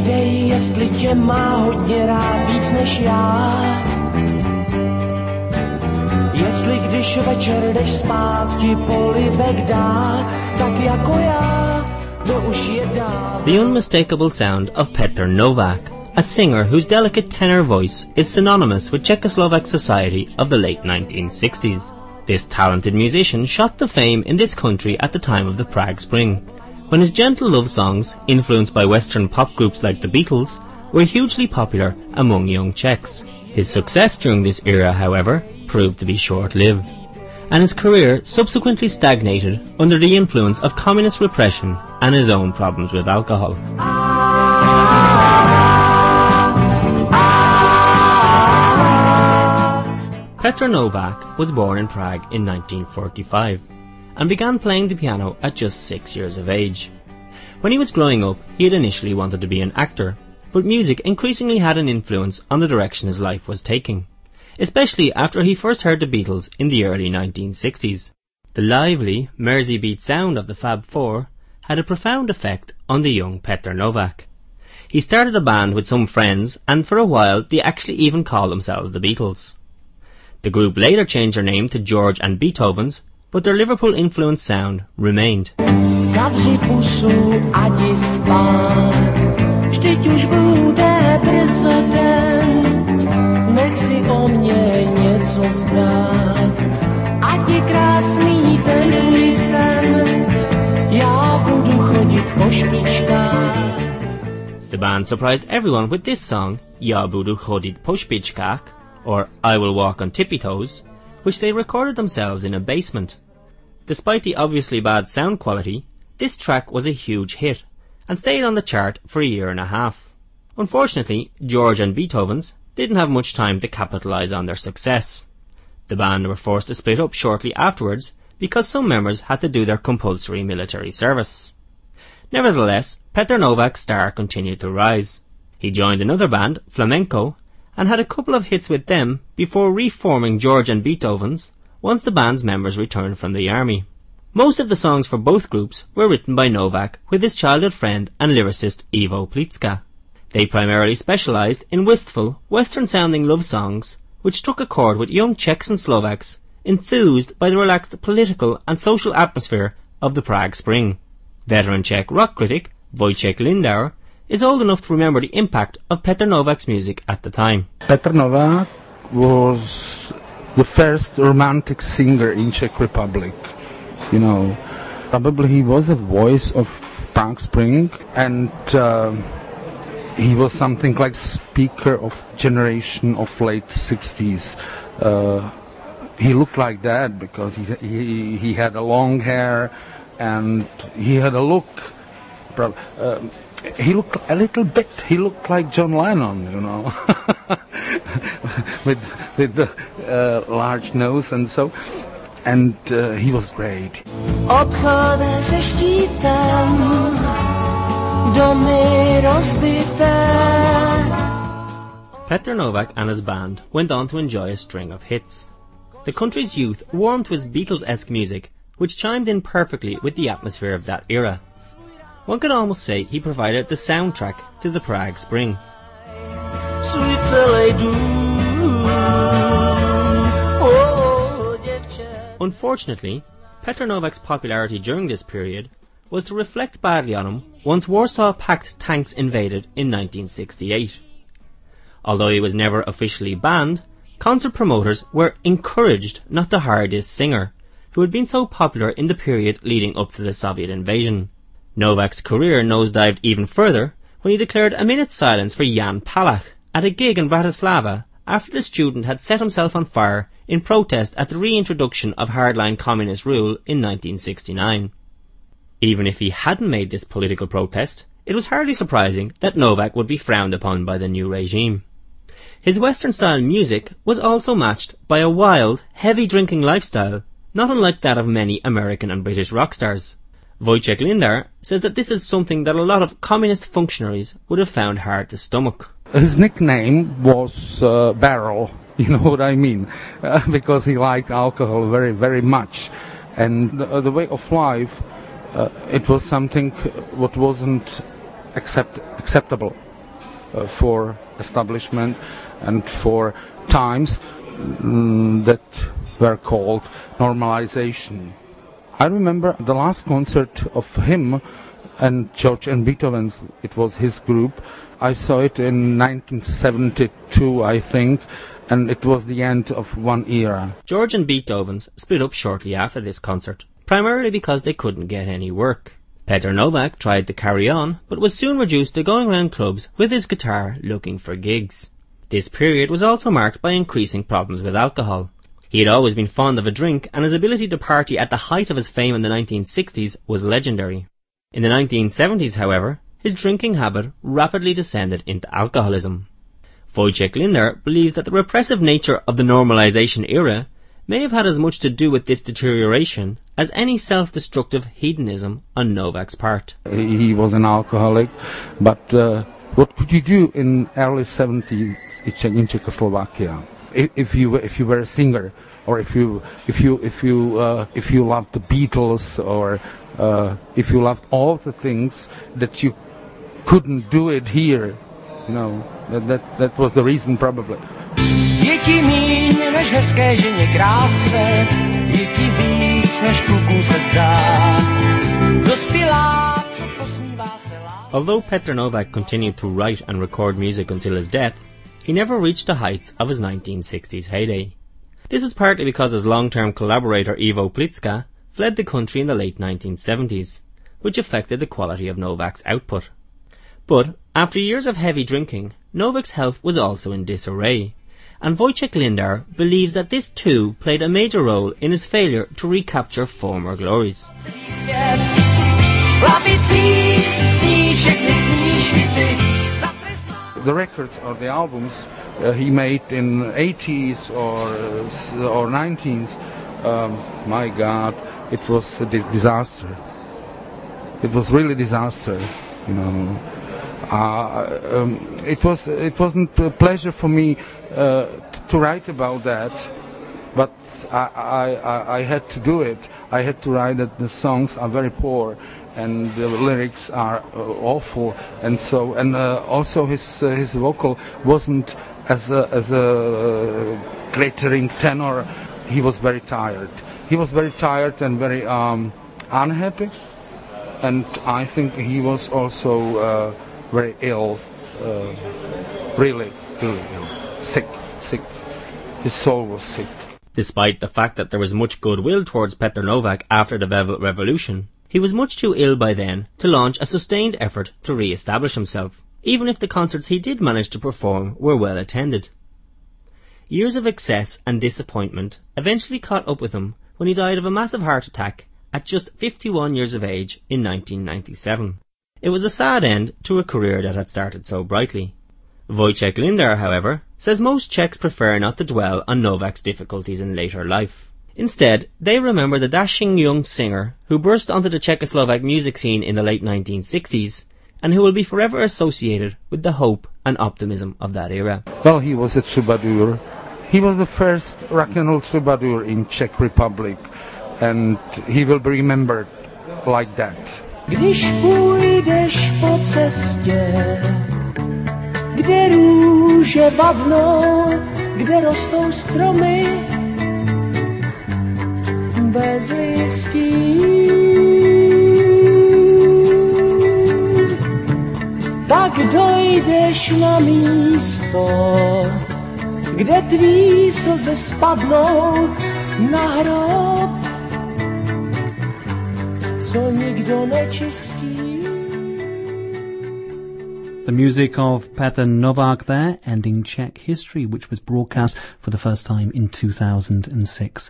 dej, jestli tě má hodně rád víc než já. Jestli když večer jdeš spát, ti polibek dá, tak jako já, to už je dá. The unmistakable sound of Petr Novák, a singer whose delicate tenor voice is synonymous with Czechoslovak society of the late 1960s. This talented musician shot to fame in this country at the time of the Prague Spring, when his gentle love songs, influenced by Western pop groups like the Beatles, were hugely popular among young Czechs. His success during this era, however, proved to be short-lived, and his career subsequently stagnated under the influence of communist repression and his own problems with alcohol. Petr Novák was born in Prague in 1945 and began playing the piano at just 6 years of age. When he was growing up, he had initially wanted to be an actor, but music increasingly had an influence on the direction his life was taking, especially after he first heard the Beatles in the early 1960s. The lively, Mersey beat sound of the Fab Four had a profound effect on the young Petr Novák. He started a band with some friends, and for a while they actually even called themselves the Beatles. The group later changed their name to George and Beethoven's, but their Liverpool-influenced sound remained. Zavři pusu a jdi spát, vždyť už bude brzo den, nech si o mě něco zdát, a ti krásný ten tvůj sen, já budu chodit po špičkách. The band surprised everyone with this song, Já budu chodit po špičkách, or I Will Walk on Tippy Toes, which they recorded themselves in a basement. Despite the obviously bad sound quality, this track was a huge hit and stayed on the chart for a year and a half. Unfortunately, George and Beethoven's didn't have much time to capitalise on their success. The band were forced to split up shortly afterwards because some members had to do their compulsory military service. Nevertheless, Petr Novák's star continued to rise. He joined another band, Flamenco, and had a couple of hits with them before reforming George and Beethoven's once the band's members returned from the army. Most of the songs for both groups were written by Novák with his childhood friend and lyricist Ivo Pliska. They primarily specialised in wistful, Western-sounding love songs which struck a chord with young Czechs and Slovaks enthused by the relaxed political and social atmosphere of the Prague Spring. Veteran Czech rock critic Wojciech Lindauer is old enough to remember the impact of Petr Novák's music at the time. Petr Novák was the first romantic singer in Czech Republic. You know, probably he was a voice of Prague Spring, and he was something like speaker of generation of late 60s. He looked like that because he had a long hair and he had a look. He looked a little bit. He looked like John Lennon, you know, with the large nose and so. And he was great. Obchod se štítem, domy rozbité. Petr Novák and his band went on to enjoy a string of hits. The country's youth warmed to his Beatles-esque music, which chimed in perfectly with the atmosphere of that era. One could almost say he provided the soundtrack to the Prague Spring. Unfortunately, Petr Novák's popularity during this period was to reflect badly on him once Warsaw-Pact tanks invaded in 1968. Although he was never officially banned, concert promoters were encouraged not to hire this singer, who had been so popular in the period leading up to the Soviet invasion. Novák's career nosedived even further when he declared a minute's silence for Jan Palach at a gig in Bratislava after the student had set himself on fire in protest at the reintroduction of hardline communist rule in 1969. Even if he hadn't made this political protest, it was hardly surprising that Novák would be frowned upon by the new regime. His Western-style music was also matched by a wild, heavy drinking lifestyle, not unlike that of many American and British rock stars. Wojciech Lindauer says that this is something that a lot of communist functionaries would have found hard to stomach. His nickname was Barrel, you know what I mean, because he liked alcohol very, very much. And the way of life, it was something what wasn't acceptable for establishment and for times that were called normalization. I remember the last concert of him and George and Beethoven's, it was his group. I saw it in 1972, I think, and it was the end of one era. George and Beethoven's split up shortly after this concert, primarily because they couldn't get any work. Petr Novák tried to carry on, but was soon reduced to going around clubs with his guitar looking for gigs. This period was also marked by increasing problems with alcohol. He had always been fond of a drink, and his ability to party at the height of his fame in the 1960s was legendary. In the 1970s, however, his drinking habit rapidly descended into alcoholism. Wojciech Linder believes that the repressive nature of the normalization era may have had as much to do with this deterioration as any self-destructive hedonism on Novak's part. He was an alcoholic, but what could you do in early 70s in Czechoslovakia? If you were a singer, or if you loved the Beatles, or if you loved all the things that you couldn't do it here, you know, that was the reason probably. Je ti míň než hezké ženě krásce, je ti víc než klukům se zdá. Dospělá, co posmívá se lásce. Although Petr Novák continued to write and record music until his death, he never reached the heights of his 1960s heyday. This was partly because his long-term collaborator Ivo Pliska fled the country in the late 1970s, which affected the quality of Novak's output. But after years of heavy drinking, Novak's health was also in disarray, and Wojciech Linder believes that this too played a major role in his failure to recapture former glories. The records or the albums he made in 80s or 90s, my God, it was a disaster. It was really disaster, you know. It wasn't a pleasure for me to write about that, but I had to do it. I had to write that the songs are very poor and the lyrics are awful, and so also his vocal wasn't as a glittering tenor. He was very tired. He was very tired and very unhappy, and I think he was also very ill, really ill, sick. His soul was sick. Despite the fact that there was much goodwill towards Petr Novák after the Velvet Revolution, he was much too ill by then to launch a sustained effort to re-establish himself, even if the concerts he did manage to perform were well attended. Years of excess and disappointment eventually caught up with him when he died of a massive heart attack at just 51 years of age in 1997. It was a sad end to a career that had started so brightly. Wojciech Linder, however, says most Czechs prefer not to dwell on Novak's difficulties in later life. Instead, they remember the dashing young singer who burst onto the Czechoslovak music scene in the late 1960s and who will be forever associated with the hope and optimism of that era. Well, he was a troubadour. He was the first rock and roll troubadour in Czech Republic, and he will be remembered like that. Když půjdeš po cestě, kde růže vadnou, kde rostou stromy bez listí, tak dojdeš na místo, kde tví slzy spadnou na hrob, co nikdo nečistí. The music of Petr Novák there, ending Czech history, which was broadcast for the first time in 2006.